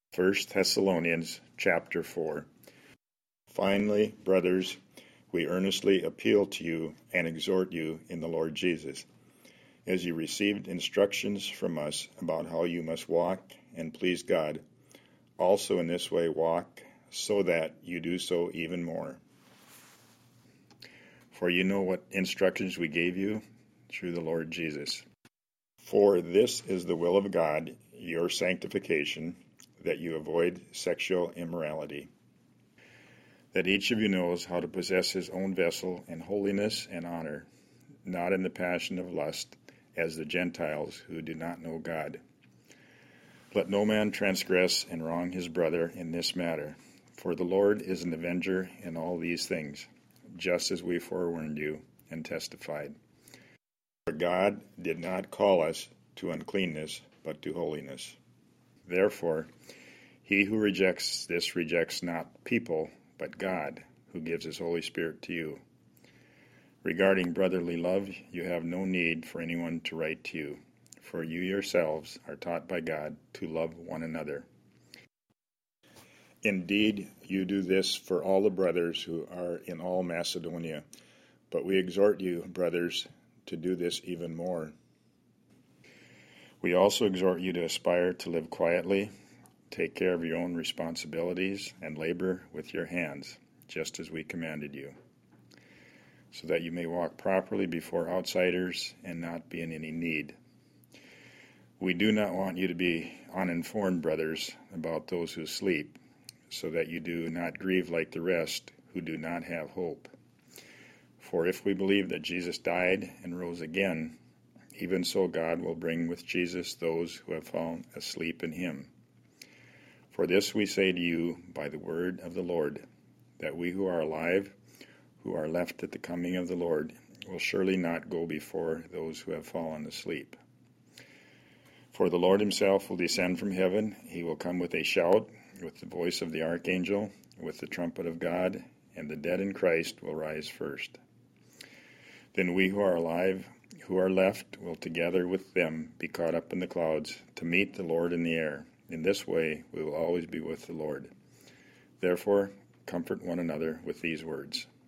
First Thessalonians chapter 4. Finally, brothers, we earnestly appeal to you and exhort you in the Lord Jesus, as you received instructions from us about how you must walk and please God, also in this way walk, so that you do so even more. For you know what instructions we gave you through the Lord Jesus. For this is the will of God, your sanctification, that you avoid sexual immorality, that each of you knows how to possess his own vessel in holiness and honor, not in the passion of lust, as the Gentiles who do not know God. Let no man transgress and wrong his brother in this matter, for the Lord is an avenger in all these things, just as we forewarned you and testified. For God did not call us to uncleanness, but to holiness. Therefore, he who rejects this rejects not people, but God, who gives his Holy Spirit to you. Regarding brotherly love, you have no need for anyone to write to you, for you yourselves are taught by God to love one another. Indeed, you do this for all the brothers who are in all Macedonia, but we exhort you, brothers, to do this even more. We also exhort you to aspire to live quietly, take care of your own responsibilities, and labor with your hands, just as we commanded you, so that you may walk properly before outsiders and not be in any need. We do not want you to be uninformed, brothers, about those who sleep, so that you do not grieve like the rest who do not have hope. For if we believe that Jesus died and rose again, even so God will bring with Jesus those who have fallen asleep in him. For this we say to you by the word of the Lord, that we who are alive, who are left at the coming of the Lord, will surely not go before those who have fallen asleep. For the Lord himself will descend from heaven, he will come with a shout, with the voice of the archangel, with the trumpet of God, and the dead in Christ will rise first. Then we who are alive, who are left, will together with them be caught up in the clouds to meet the Lord in the air. In this way we will always be with the Lord. Therefore, comfort one another with these words.